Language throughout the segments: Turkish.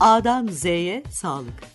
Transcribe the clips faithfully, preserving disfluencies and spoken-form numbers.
A'dan Z'ye sağlık.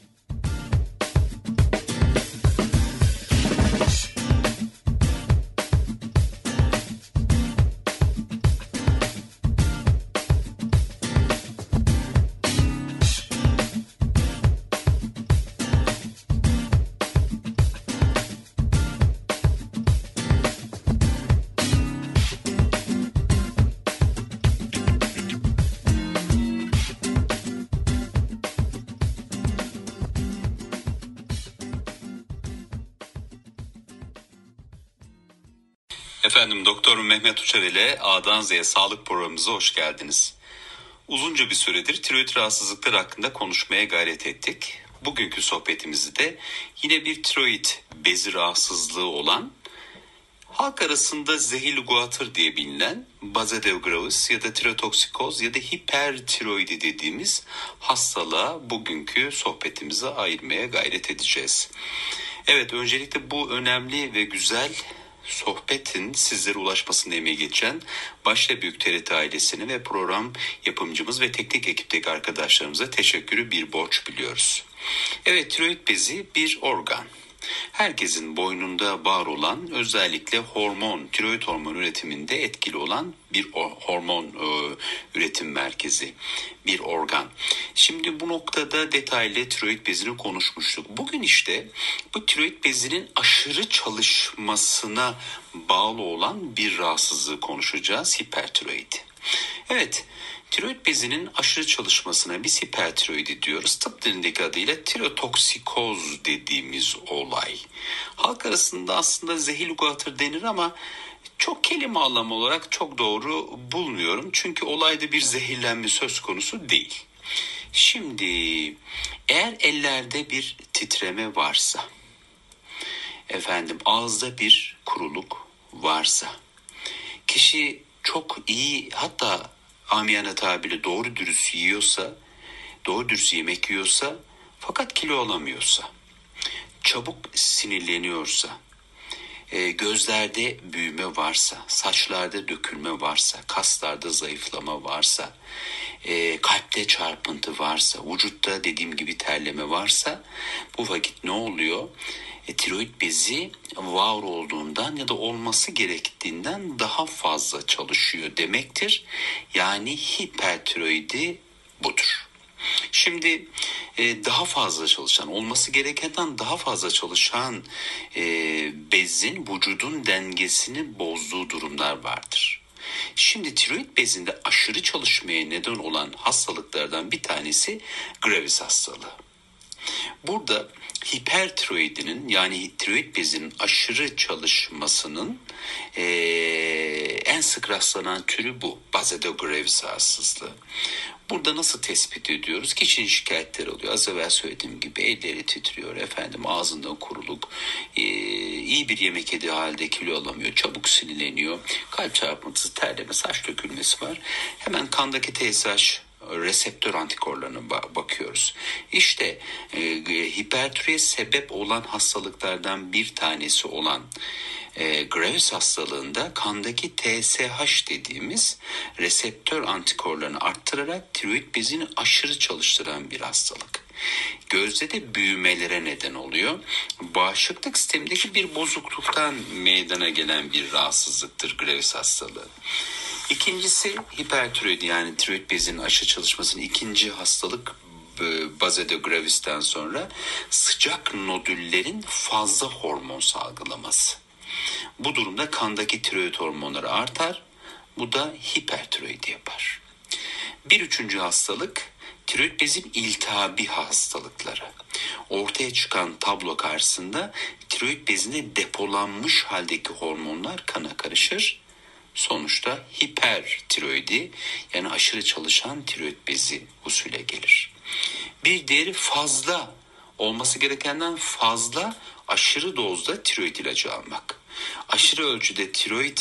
Efendim Doktor Mehmet Uçar ile A'dan Z'ye sağlık programımıza hoş geldiniz. Uzunca bir süredir tiroid rahatsızlıkları hakkında konuşmaya gayret ettik. Bugünkü sohbetimizde yine bir tiroid bezi rahatsızlığı olan, halk arasında zehirli guatr diye bilinen base de gravis ya da tirotoksikoz ya da hipertiroidi dediğimiz hastalığa bugünkü sohbetimize ayırmaya gayret edeceğiz. Evet, öncelikle bu önemli ve güzel sohbetin sizlere ulaşmasını emeği geçen Başla Büyük T R T ailesine ve program yapımcımız ve teknik ekipteki arkadaşlarımıza teşekkürü bir borç biliyoruz. Evet, tiroid bezi bir organ. Herkesin boynunda var olan, özellikle hormon, tiroid hormon üretiminde etkili olan bir hormon e, üretim merkezi, bir organ. Şimdi bu noktada detaylı tiroid bezini konuşmuştuk. Bugün işte bu tiroid bezinin aşırı çalışmasına bağlı olan bir rahatsızlığı konuşacağız, hipertiroid. Evet, tiroid bezinin aşırı çalışmasına biz hipertiroidi diyoruz. Tıp dilindeki adıyla tirotoksikoz dediğimiz olay. Halk arasında aslında zehirli guatr denir ama çok kelime anlamı olarak çok doğru bulmuyorum. Çünkü olayda bir zehirlenme söz konusu değil. Şimdi eğer ellerde bir titreme varsa, efendim ağızda bir kuruluk varsa, kişi çok iyi, hatta amiyane tabiri doğru dürüst yiyorsa, doğru dürüst yemek yiyorsa fakat kilo alamıyorsa, çabuk sinirleniyorsa, e, gözlerde büyüme varsa, saçlarda dökülme varsa, kaslarda zayıflama varsa, e, kalpte çarpıntı varsa, vücutta dediğim gibi terleme varsa, bu vakit ne oluyor? E, tiroid bezi var olduğundan ya da olması gerektiğinden daha fazla çalışıyor demektir. Yani hipertiroidi budur. Şimdi e, daha fazla çalışan, olması gerekenden daha fazla çalışan e, bezin vücudun dengesini bozduğu durumlar vardır. Şimdi tiroid bezinde aşırı çalışmaya neden olan hastalıklardan bir tanesi Graves hastalığı. Burada hipertiroidinin, yani tiroid bezinin aşırı çalışmasının e, en sık rastlanan türü bu. Base de Graves rahatsızlığı. Burada nasıl tespit ediyoruz? Kişinin şikayetleri oluyor. Az evvel söylediğim gibi elleri titriyor, efendim ağzından kuruluk, e, iyi bir yemek yediği halde kilo alamıyor, çabuk sinirleniyor, kalp çarpıntısı, terleme, saç dökülmesi var. Hemen kandaki T S H reseptör antikorlarına bakıyoruz. İşte e, hipertiroidiye sebep olan hastalıklardan bir tanesi olan e, Graves hastalığında kandaki T S H dediğimiz reseptör antikorlarını arttırarak tiroid bezini aşırı çalıştıran bir hastalık. Gözde de büyümelere neden oluyor. Bağışıklık sistemindeki bir bozukluktan meydana gelen bir rahatsızlıktır Graves hastalığı. İkincisi hipertiroidi, yani tiroid bezinin aşırı çalışmasının ikinci hastalık base de Gravis'ten sonra sıcak nodüllerin fazla hormon salgılaması. Bu durumda kandaki tiroid hormonları artar. Bu da hipertiroidi yapar. Bir üçüncü hastalık tiroid bezin iltihabi hastalıkları. Ortaya çıkan tablo karşısında tiroid bezinde depolanmış haldeki hormonlar kana karışır. Sonuçta hipertiroidi, yani aşırı çalışan tiroid bezi usulü gelir. Bir diğeri fazla, olması gerekenden fazla aşırı dozda tiroid ilacı almak. Aşırı ölçüde tiroid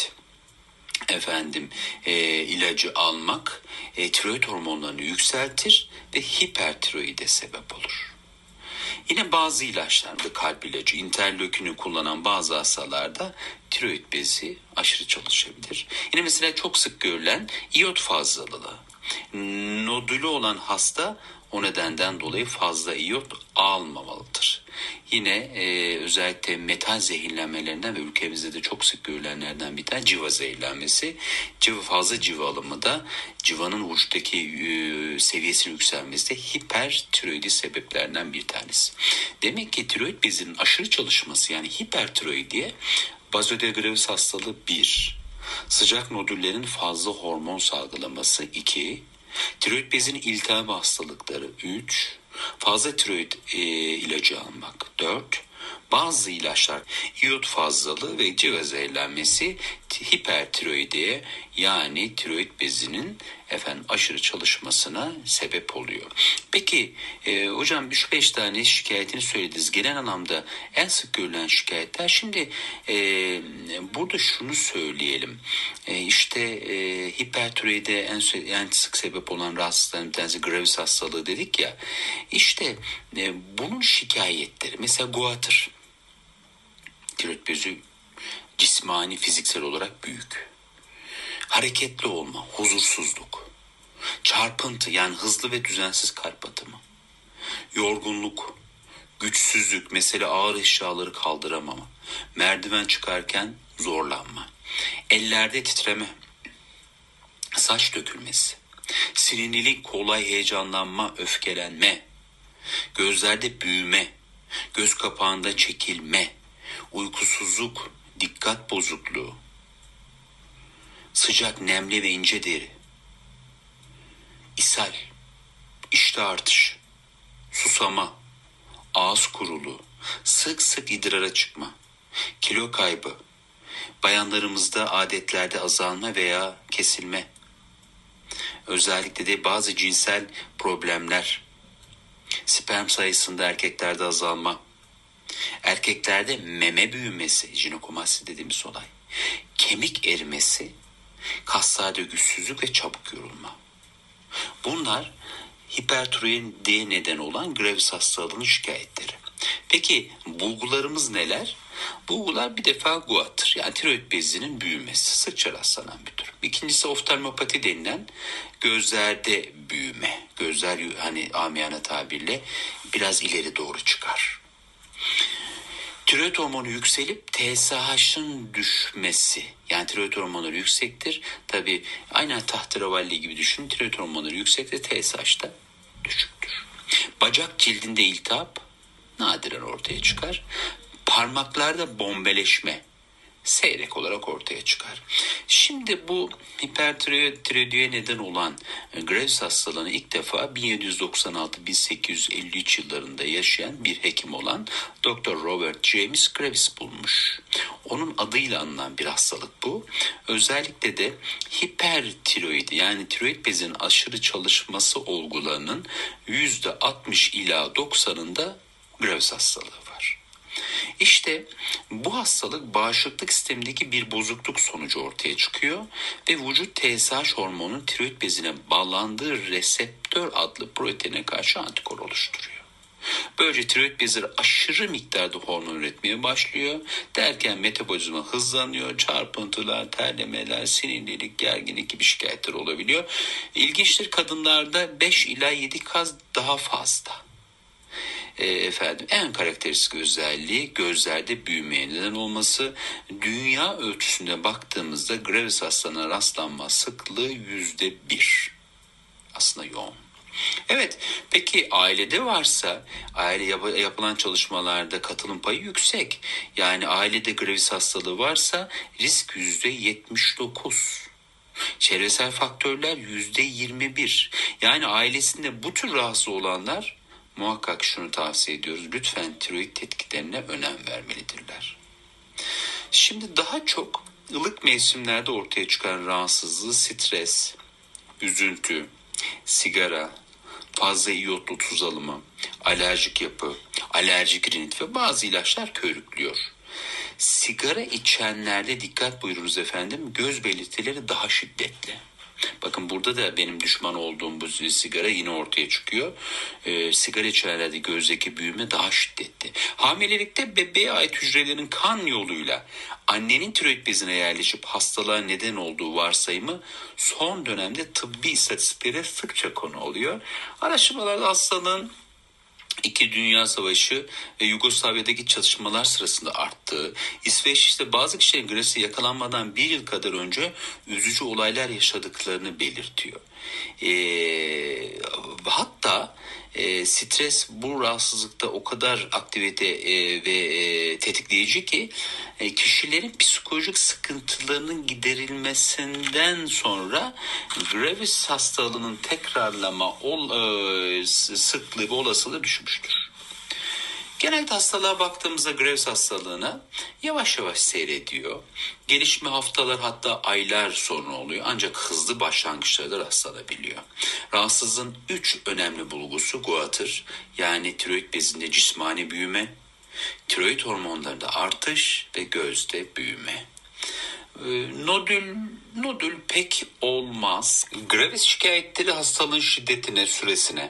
efendim e, ilacı almak e, tiroid hormonlarını yükseltir ve hipertiroide sebep olur. Yine bazı ilaçlarda, kalp ilacı, interleukini kullanan bazı hastalarda tiroid bezi aşırı çalışabilir. Yine mesela çok sık görülen iyot fazlalılığı. Nodülü olan hasta o nedenden dolayı fazla iyot almamalıdır. Yine e, özellikle metal zehirlenmelerinden ve ülkemizde de çok sık görülenlerden bir tane civa zehirlenmesi. Civa, fazla civa alımı da civanın vücuttaki e, seviyesinin yükselmesi de hipertiroidi sebeplerden bir tanesi. Demek ki tiroid bezinin aşırı çalışması, yani hipertiroidiye bazodil gravis hastalığı bir, sıcak nodüllerin fazla hormon salgılaması iki, tiroid bezinin iltihap hastalıkları üç, fazla tiroid e, ilacı almak dört, bazı ilaçlar iyot fazlalığı ve civa zehirlenmesi hipertiroidiye, yani tiroid bezinin efendim aşırı çalışmasına sebep oluyor. Peki e, hocam üç beş tane şikayetini söylediniz. Genel anlamda en sık görülen şikayetler. Şimdi e, burada şunu söyleyelim. E, işte e, hipertiroide en, en sık sebep olan rahatsızlıkların bir tanesi gravis hastalığı dedik ya. İşte e, bunun şikayetleri mesela guatr. Tiroid bezi cismani, fiziksel olarak büyük. Hareketli olma, huzursuzluk, çarpıntı, yani hızlı ve düzensiz kalp atımı, yorgunluk, güçsüzlük, mesela ağır eşyaları kaldıramama, merdiven çıkarken zorlanma, ellerde titreme, saç dökülmesi, sinirlilik, kolay heyecanlanma, öfkelenme, gözlerde büyüme, göz kapağında çekilme, uykusuzluk, dikkat bozukluğu, sıcak, nemli ve ince deri, ishal, iştah artışı, susama, ağız kuruluğu, sık sık idrara çıkma, kilo kaybı, bayanlarımızda adetlerde azalma veya kesilme, özellikle de bazı cinsel problemler, sperm sayısında erkeklerde azalma, erkeklerde meme büyümesi, jinekomasti dediğimiz olay, kemik erimesi, kaslarda güçsüzlük ve çabuk yorulma. Bunlar hipertiroidiye neden olan gravis hastalığının şikayetleri. Peki bulgularımız neler? Bulgular bir defa guatr, yani tiroid bezinin büyümesi, sıkça rastlanan bir durum. İkincisi oftalmopati denilen gözlerde büyüme. Gözler hani amiyane tabirle biraz ileri doğru çıkar. Tiroid hormonu yükselip T S H'ın düşmesi. Yani tiroid hormonları yüksektir. Tabii aynen tahterevalli gibi düşünün. Tiroid hormonları yüksektir, T S H da düşüktür. Bacak cildinde iltihap nadiren ortaya çıkar. Parmaklarda bombeleşme seyrek olarak ortaya çıkar. Şimdi bu hipertiroidiye neden olan gravis hastalığını ilk defa bin yedi yüz doksan altı bin sekiz yüz elli üç yıllarında yaşayan bir hekim olan doktor Robert James Graves bulmuş. Onun adıyla anılan bir hastalık bu. Özellikle de hipertiroidi, yani tiroid bezinin aşırı çalışması olgularının yüzde altmış ila doksanında Graves hastalığı var. İşte bu hastalık bağışıklık sistemindeki bir bozukluk sonucu ortaya çıkıyor ve vücut T S H hormonunun tiroid bezine bağlandığı reseptör adlı proteine karşı antikor oluşturuyor. Böylece tiroid bezi aşırı miktarda hormon üretmeye başlıyor. Derken metabolizma hızlanıyor. Çarpıntılar, terlemeler, sinirlilik, gerginlik gibi şikayetler olabiliyor. İlginçtir, kadınlarda beş ila yedi kaz daha fazla. E, efendim en karakteristik özelliği gözlerde büyümeye neden olması. Dünya ölçüsünde baktığımızda Graves hastalığına rastlanma sıklığı yüzde bir. Aslında yoğun. Evet, peki ailede varsa, aile yap- yapılan çalışmalarda katılım payı yüksek. Yani ailede Graves hastalığı varsa risk yüzde yetmiş dokuz. Çevresel faktörler yüzde yirmi bir. Yani ailesinde bu tür rahatsız olanlar muhakkak şunu tavsiye ediyoruz. Lütfen tiroid tetkiklerine önem vermelidirler. Şimdi daha çok ılık mevsimlerde ortaya çıkan rahatsızlığı stres, üzüntü, sigara, fazla iyotlu tuz alımı, alerjik yapı, alerjik rinit ve bazı ilaçlar körüklüyor. Sigara içenlerde dikkat buyurunuz efendim, göz belirtileri daha şiddetli. Bakın burada da benim düşman olduğum bu sigara yine ortaya çıkıyor. E, sigara içenlerde gözdeki büyüme daha şiddetli. Hamilelikte bebeğe ait hücrelerin kan yoluyla annenin tiroid bezine yerleşip hastalığa neden olduğu varsayımı son dönemde tıbbi istatistiklere sıkça konu oluyor. Araştırmalarda hastalığın İki Dünya Savaşı ve Yugoslavya'daki çatışmalar sırasında arttığı, İsveç'te bazı kişilerin grevse yakalanmadan bir yıl kadar önce üzücü olaylar yaşadıklarını belirtiyor. Ee, hatta e, stres bu rahatsızlıkta o kadar aktivite e, ve e, tetikleyici ki e, kişilerin psikolojik sıkıntılarının giderilmesinden sonra Graves hastalığının tekrarlama ol, e, sıklığı ve olasılığı düşmüştür. Genelde hastalığa baktığımızda Graves hastalığına yavaş yavaş seyrediyor. Gelişme haftalar hatta aylar sonra oluyor ancak hızlı başlangıçlarda rastlanabiliyor. Rahatsızlığın üç önemli bulgusu goiter yani tiroid bezinde cismani büyüme, tiroid hormonlarında artış ve gözde büyüme. Nodül, nodül pek olmaz. Graves şikayetleri hastalığın şiddetine, süresine,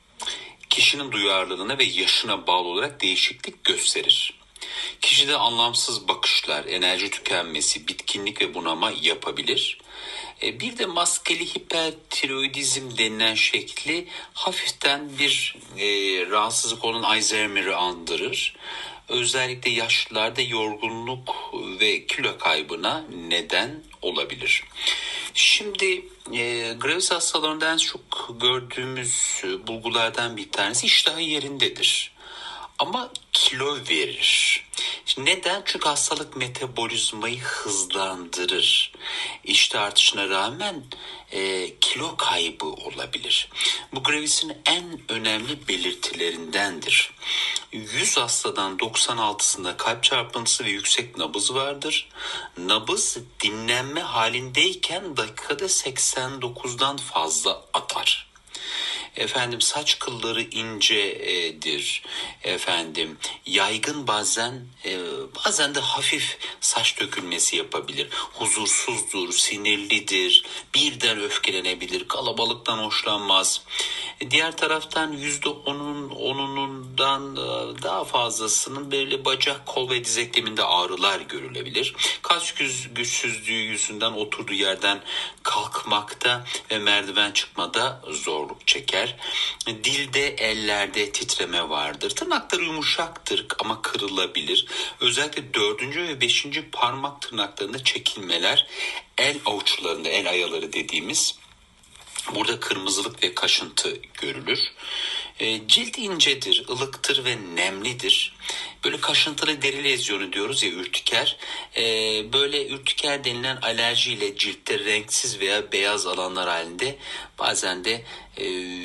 kişinin duyarlılığına ve yaşına bağlı olarak değişiklik gösterir. Kişide anlamsız bakışlar, enerji tükenmesi, bitkinlik ve bunama yapabilir. Bir de maskeli hipertiroidizm denilen şekli hafiften bir e, rahatsızlık olan Alzheimer'ı andırır. Özellikle yaşlılarda yorgunluk ve kilo kaybına neden olabilir. Şimdi e, Graves hastalarından çok gördüğümüz bulgulardan bir tanesi iştahı yerindedir. Ama kilo verir. Neden? Çünkü hastalık metabolizmayı hızlandırır. İştah artışına rağmen e, kilo kaybı olabilir. Bu Graves'in en önemli belirtilerindendir. yüz hastadan doksan altısında kalp çarpıntısı ve yüksek nabız vardır. Nabız dinlenme halindeyken dakikada seksen dokuzdan fazla atar. Efendim saç kılları incedir, efendim yaygın bazen e, bazen de hafif saç dökülmesi yapabilir, huzursuzdur, sinirlidir, birden öfkelenebilir, kalabalıktan hoşlanmaz. Diğer taraftan yüzde onun onundan daha fazlasının böyle bacak, kol ve diz ekleminde ağrılar görülebilir. Kas güçsüzlüğü yüzünden oturduğu yerden kalkmakta ve merdiven çıkmada zorluk çeker. Dilde, ellerde titreme vardır. Tırnakları yumuşaktır ama kırılabilir. Özellikle dördüncü ve beşinci parmak tırnaklarında çekilmeler, el avuçlarında, el ayaları dediğimiz, burada kırmızılık ve kaşıntı görülür. E, cilt incedir, ılıktır ve nemlidir. Böyle kaşıntılı deri lezyonu diyoruz ya, ürtiker. E, böyle ürtiker denilen alerjiyle ciltte renksiz veya beyaz alanlar halinde bazen de e,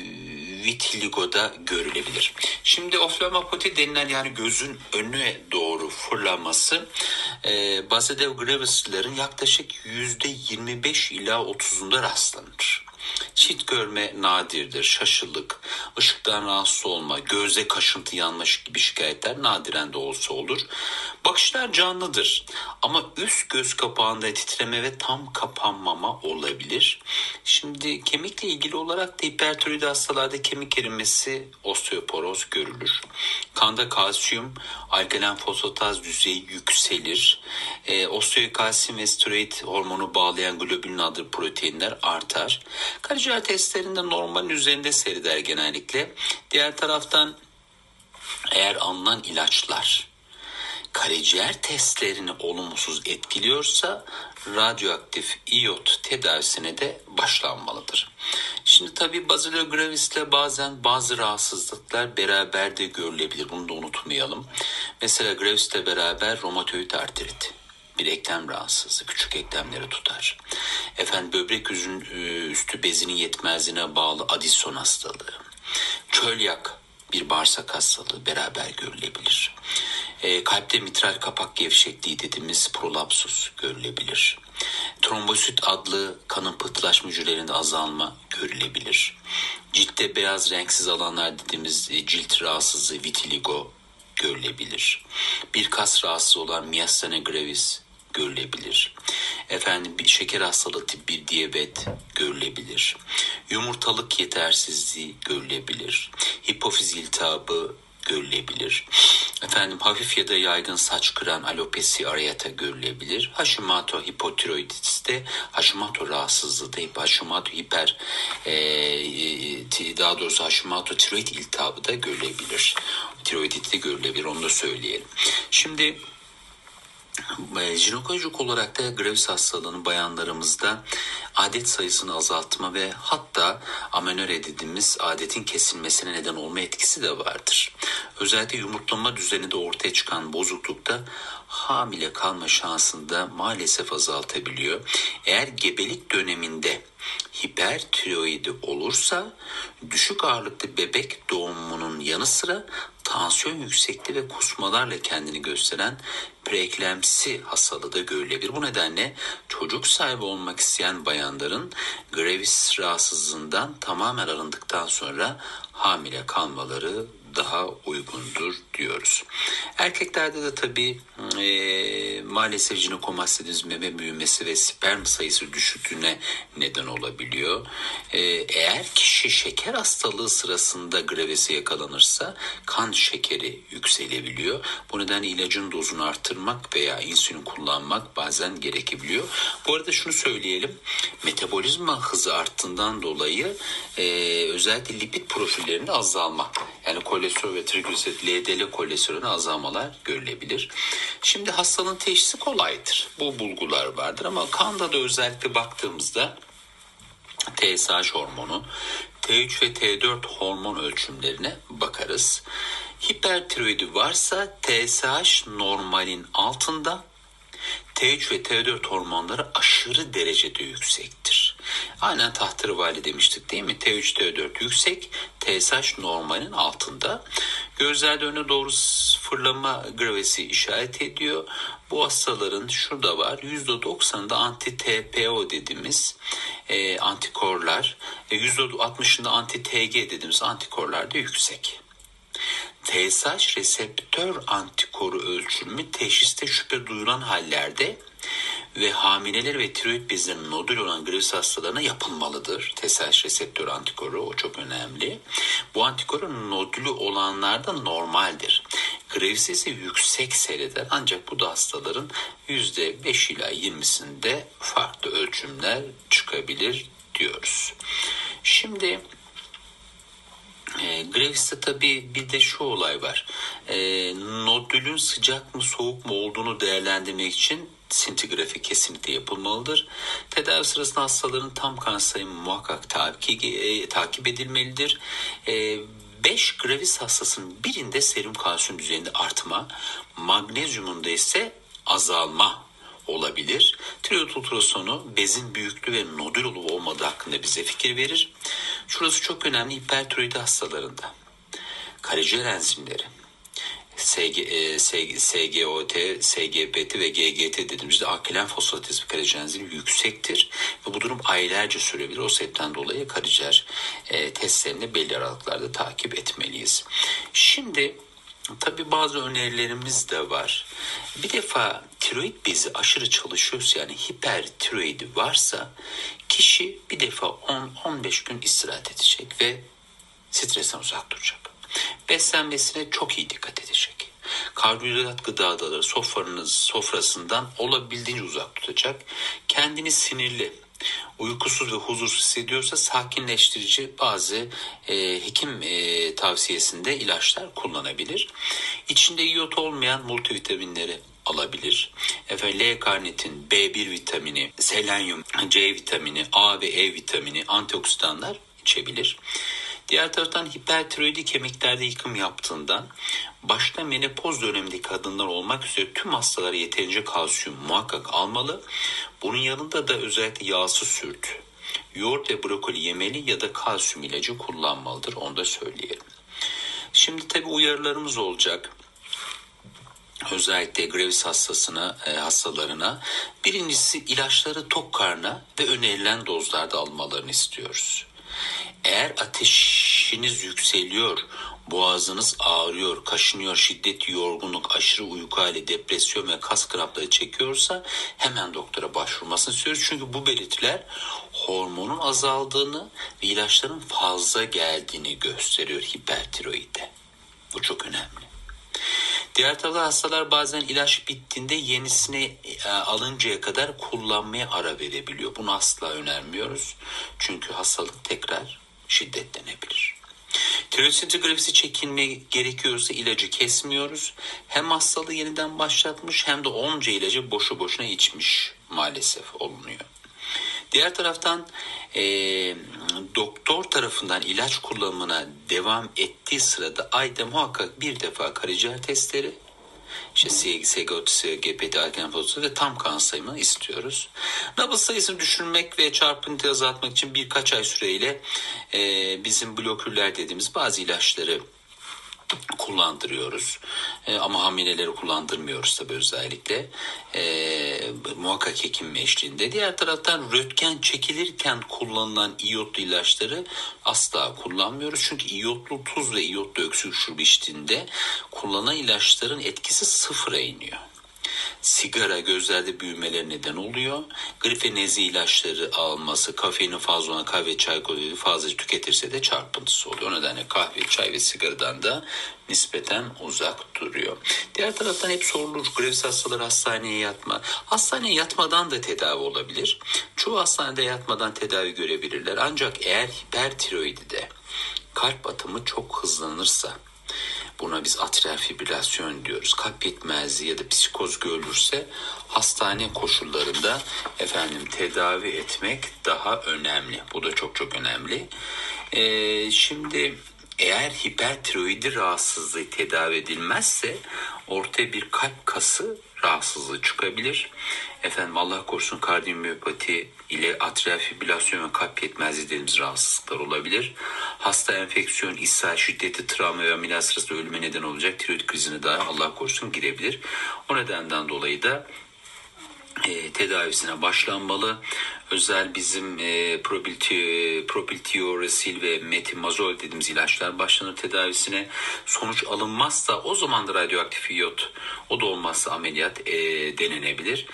vitiligoda görülebilir. Şimdi oftalmopati denilen yani gözün önüne doğru fırlaması e, Basedow Graves'lerin yaklaşık yüzde yirmi beş ila otuzunda rastlanır. Çift görme nadirdir, şaşılık, ışıktan rahatsız olma, göze kaşıntı yanmış gibi şikayetler nadiren de olsa olur. Bakışlar canlıdır ama üst göz kapağında titreme ve tam kapanmama olabilir. Şimdi kemikle ilgili olarak da hipertiroid hastalarda kemik erimesi, osteoporoz görülür. Kanda kalsiyum, alkalen fosfataz düzeyi yükselir. E, osteokalsiyum ve steroid hormonu bağlayan globulin adlı proteinler artar. Karaciğer testlerinde normalin üzerinde seyreder genellikle. Diğer taraftan eğer alınan ilaçlar karaciğer testlerini olumsuz etkiliyorsa radyoaktif iyot tedavisine de başlanmalıdır. Şimdi tabii Basedow Graves'le bazen bazı rahatsızlıklar beraber de görülebilir. Bunu da unutmayalım. Mesela Graves'le beraber romatoid artrit, bir eklem rahatsızlığı, küçük eklemleri tutar. Efendim böbrek üstü bezinin yetmezliğine bağlı Addison hastalığı, çölyak, bir bağırsak hastalığı beraber görülebilir. E, kalpte mitral kapak gevşekliği dediğimiz prolapsus görülebilir. Trombosit adlı kanın pıhtılaşma hücrelerinde azalma görülebilir. Ciltte beyaz renksiz alanlar dediğimiz e, cilt rahatsızlığı vitiligo görülebilir. Bir kas rahatsızlığı olan myasthenia gravis görülebilir. Efendim bir şeker hastalığı tip bir diyabet görülebilir. Yumurtalık yetersizliği görülebilir. Hipofiz iltihabı görülebilir. Efendim hafif ya da yaygın saç kıran alopesi areata görülebilir. Hashimoto hipotiroiditiste, Hashimoto rahatsızlığı da Hashimoto hiper e, daha doğrusu Hashimoto tiroid iltihabı da görülebilir. Tiroidit de görülebilir, onu da söyleyelim. Şimdi jinekolojik olarak da Graves hastalığının bayanlarımızda adet sayısını azaltma ve hatta amenorre dediğimiz adetin kesilmesine neden olma etkisi de vardır. Özellikle yumurtlama düzeninde ortaya çıkan bozuklukta hamile kalma şansını da maalesef azaltabiliyor. Eğer gebelik döneminde hipertiroidi olursa düşük ağırlıklı bebek doğumunun yanı sıra tansiyon yüksekliği ve kusmalarla kendini gösteren preeklemsi hastalığı da görülebilir. Bu nedenle çocuk sahibi olmak isteyen bayanların Graves rahatsızlığından tamamen arındıktan sonra hamile kalmaları daha uygundur diyoruz. Erkeklerde de tabii e, maalesef jinekomastidiniz meme büyümesi ve sperm sayısı düşüklüğüne neden olabiliyor. E, eğer kişi şeker hastalığı sırasında Graves'e yakalanırsa kan şekeri yükselebiliyor. Bu nedenle ilacın dozunu arttırmak veya insülin kullanmak bazen gerekebiliyor. Bu arada şunu söyleyelim. Metabolizma hızı arttığından dolayı e, özellikle lipid profillerinde azalma, yani kolesterol ve trigliserit, L D L kolesterolüne azalmalar görülebilir. Şimdi hastalığın teşhisi kolaydır. Bu bulgular vardır ama kanda da özellikle baktığımızda T S H hormonu, T üç ve T dört hormon ölçümlerine bakarız. Hipertiroidi varsa T S H normalin altında, T üç ve T dört hormonları aşırı derecede yüksektir. Aynen tahterevalli demiştik değil mi? T üç, T dört yüksek, T S H normalin altında. Gözlerde öne doğru fırlama Graves'i işaret ediyor. Bu hastaların şurada var, yüzde doksanında anti-T P O dediğimiz e, antikorlar, e, yüzde altmışında anti-T G dediğimiz antikorlar da yüksek. T S H reseptör antikoru ölçümü teşhiste şüphe duyulan hallerde ve hamileler ve tiroid bezlerinin nodül olan Graves hastalarına yapılmalıdır. T S H reseptör antikoru, o çok önemli. Bu antikorun nodülü olanlarda normaldir. Graves ise yüksek seyreder, ancak bu da hastaların yüzde beş ila yirmisinde farklı ölçümler çıkabilir diyoruz. Şimdi E, Graves'te tabii bir de şu olay var. E, nodülün sıcak mı soğuk mu olduğunu değerlendirmek için sintigrafi kesinlikle yapılmalıdır. Tedavi sırasında hastaların tam kan sayımı muhakkak takip, e, takip edilmelidir. E, beş Graves hastasının birinde serum kalsiyum düzeyinde artma, magnezyumunda ise azalma olabilir. Tiroid ultrasonu bezin büyüklüğü ve nodül olup olmadığı hakkında bize fikir verir. Şurası çok önemli. Hipertiroidi hastalarında karaciğer enzimleri S G, S G O T, S G B T ve G G T dediğimizde alkalen fosfataz karaciğer enzimi yüksektir ve bu durum aylarca sürebilir. O sebepten dolayı karaciğer e, testlerini belli aralıklarda takip etmeliyiz. Şimdi tabii bazı önerilerimiz de var. Bir defa tiroid bezi aşırı çalışıyorsa, yani hipertiroidi varsa kişi bir defa on on beş gün istirahat edecek ve stresten uzak duracak. Beslenmesine çok iyi dikkat edecek. Karbonhidrat gıdaları sofranız, sofrasından olabildiğince uzak tutacak. Kendini sinirli, uykusuz ve huzursuz hissediyorsa sakinleştirici bazı e, hekim e, tavsiyesinde ilaçlar kullanabilir. İçinde iyot olmayan multivitaminleri alabilir. Efendim L-karnitin, B bir vitamini, selenyum, C vitamini, A ve E vitamini, antioksidanlar içebilir. Diğer taraftan hipertiroidi kemiklerde yıkım yaptığından başta menopoz dönemindeki kadınlar olmak üzere tüm hastalara yeterince kalsiyum muhakkak almalı. Bunun yanında da özellikle yağsız süt, yoğurt ve brokoli yemeli ya da kalsiyum ilacı kullanmalıdır. Onu da söyleyelim. Şimdi tabii uyarılarımız olacak. Özellikle Graves hastasına, e, hastalarına birincisi ilaçları tok karna ve önerilen dozlarda almalarını istiyoruz. Eğer ateşiniz yükseliyor, boğazınız ağrıyor, kaşınıyor, şiddetli yorgunluk, aşırı uyku hali, depresyon ve kas krampları çekiyorsa hemen doktora başvurmasını istiyoruz. Çünkü bu belirtiler hormonun azaldığını ve ilaçların fazla geldiğini gösteriyor hipertiroide. Bu çok önemli. Diğer tarafta hastalar bazen ilaç bittiğinde yenisini e, alıncaya kadar kullanmaya ara verebiliyor. Bunu asla önermiyoruz. Çünkü hastalık tekrar şiddetlenebilir. Tiroid sintigrafisi çekilme gerekiyorsa ilacı kesmiyoruz. Hem hastalığı yeniden başlatmış hem de onca ilacı boşu boşuna içmiş maalesef olunuyor. Diğer taraftan e, doktor tarafından ilaç kullanımına devam ettiği sırada ayda muhakkak bir defa karaciğer testleri, işte S G O T, G P T, alkalen fosfatı ve tam kan sayımını istiyoruz. Nabız sayısını düşürmek ve çarpıntıyı azaltmak için birkaç ay süreyle e, bizim blokürler dediğimiz bazı ilaçları kullandırıyoruz. E, ama hamileleri kullandırmıyoruz tabii özellikle. E, muhakkak hekim eşliğinde. Diğer taraftan röntgen çekilirken kullanılan iyotlu ilaçları asla kullanmıyoruz. Çünkü iyotlu tuz ve iyotlu öksürük şurubu içtiğinde kullanılan ilaçların etkisi sıfıra iniyor. Sigara gözlerde büyümeler neden oluyor. Grip ve nezle ilaçları alması, kafeinin fazla olan kahve, çay kolayı fazla tüketirse de çarpıntısı oluyor. O nedenle kahve, çay ve sigaradan da nispeten uzak duruyor. Diğer taraftan hep sorulur. Grevs hastaları hastaneye yatma. Hastaneye yatmadan da tedavi olabilir. Çoğu hastanede yatmadan tedavi görebilirler. Ancak eğer hipertiroidide kalp atımı çok hızlanırsa, buna biz atrial fibrilasyon diyoruz. Kalp yetmezliği ya da psikoz görülürse hastane koşullarında efendim tedavi etmek daha önemli. Bu da çok çok önemli. Ee, şimdi eğer hipertiroidi rahatsızlığı tedavi edilmezse ortaya bir kalp kası rahatsızlığı çıkabilir. Efendim Allah korusun kardiyomiyopati ile atrial fibrilasyon ve kalp yetmezliği dediğimiz rahatsızlıklar olabilir. Hasta enfeksiyon, ishal, şiddetli travma ve ameliyat sırasında ölüme neden olacak tiroid krizine dahi Allah korusun girebilir. O nedenden dolayı da E, tedavisine başlanmalı. Özel bizim e, propiltirosil ve metimazol dediğimiz ilaçlar başlanır tedavisine. Sonuç alınmazsa o zaman da radyoaktif iyot, o da olmazsa ameliyat e, denenebilir.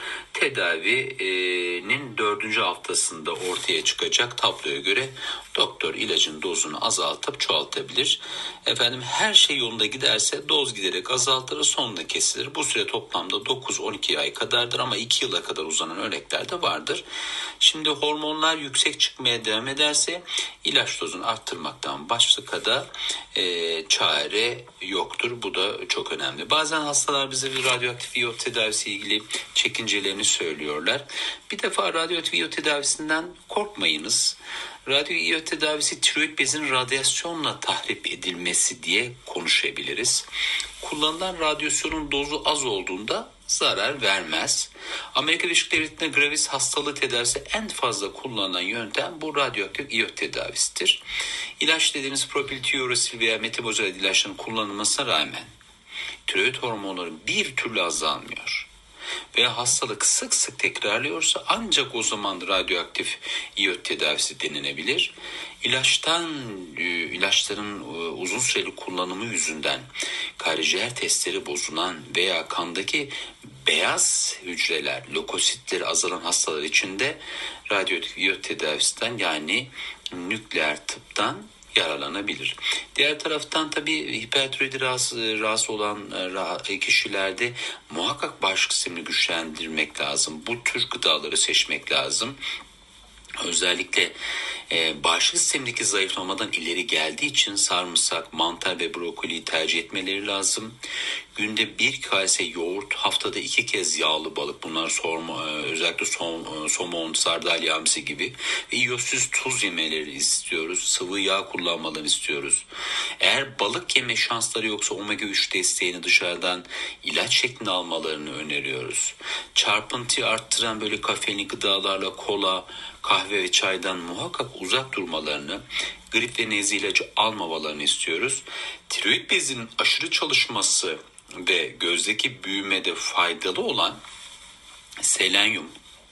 Tedavinin dördüncü haftasında ortaya çıkacak tabloya göre doktor ilacın dozunu azaltıp çoğaltabilir. Efendim her şey yolunda giderse doz giderek azaltılır, sonunda kesilir. Bu süre toplamda dokuz on iki ay kadardır ama iki yıla kadar uzanan örnekler de vardır. Şimdi hormonlar yüksek çıkmaya devam ederse ilaç dozunu arttırmaktan başka da e, çare yoktur. Bu da çok önemli. Bazen hastalar bize bir radyoaktif iyot tedavisi ilgili çekincelerini söylüyorlar. Bir defa radyoaktif iyot tedavisinden korkmayınız. Radyo iyot tedavisi tiroid bezinin radyasyonla tahrip edilmesi diye konuşabiliriz. Kullanılan radyasyonun dozu az olduğunda zarar vermez. Amerika Birleşik Devletleri'nde Graves hastalığı tedavisi en fazla kullanılan yöntem bu radyoaktif iyot tedavisidir. İlaç dediğimiz propiltirosil veya metimazol ilaçların kullanılmasına rağmen tiroid hormonları bir türlü azalmıyor veya hastalık sık sık tekrarlıyorsa ancak o zaman radyoaktif iyot tedavisi denenebilir. İlaçtan, ilaçların uzun süreli kullanımı yüzünden karaciğer testleri bozulan veya kandaki beyaz hücreler, lökositleri azalan hastalar için de radyoaktif iyot tedavisinden yani nükleer tıptan yararlanabilir. Diğer taraftan tabii hipertiroidi rahatsız, rahatsız olan kişilerde muhakkak bağışıklık sistemini güçlendirmek lazım. Bu tür gıdaları seçmek lazım. Özellikle e, bağışıklık sistemindeki zayıflamadan ileri geldiği için sarımsak, mantar ve brokoliyi tercih etmeleri lazım. Günde bir kase yoğurt, haftada iki kez yağlı balık, bunlar sorma, özellikle som, somon, sardalya hamsi gibi ve iyotsuz tuz yemeleri istiyoruz. Sıvı yağ kullanmalarını istiyoruz. Eğer balık yeme şansları yoksa omega üç desteğini dışarıdan ilaç şeklinde almalarını öneriyoruz. Çarpıntıyı arttıran böyle kafeinli gıdalarla kola, kahve ve çaydan muhakkak uzak durmalarını, grip ve nezle ilacı almamalarını istiyoruz. Tiroid bezinin aşırı çalışması ve gözdeki büyümede faydalı olan selenyum,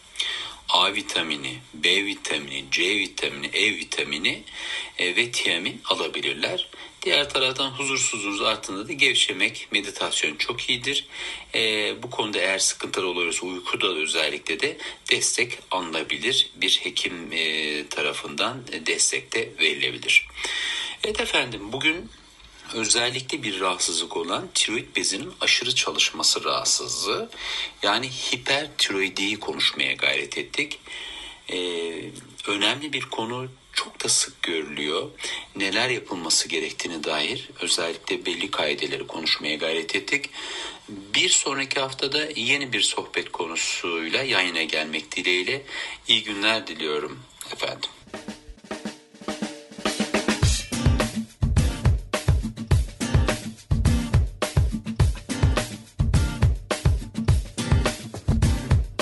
A vitamini, B vitamini, C vitamini, E vitamini ve tiamin alabilirler. Diğer taraftan huzursuzluğunuz arttığında da gevşemek, meditasyon çok iyidir. Ee, bu konuda eğer sıkıntılar oluyorsa uykuda özellikle de destek alınabilir. Bir hekim e, tarafından destek de verilebilir. Evet efendim, bugün özellikle bir rahatsızlık olan tiroid bezinin aşırı çalışması rahatsızlığı, yani hipertiroidiyi konuşmaya gayret ettik. Ee, önemli bir konu, çok da sık görülüyor. Neler yapılması gerektiğine dair özellikle belli kaideleri konuşmaya gayret ettik. Bir sonraki haftada yeni bir sohbet konusuyla yayına gelmek dileğiyle iyi günler diliyorum efendim.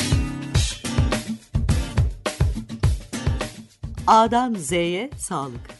A'dan Z'ye sağlık.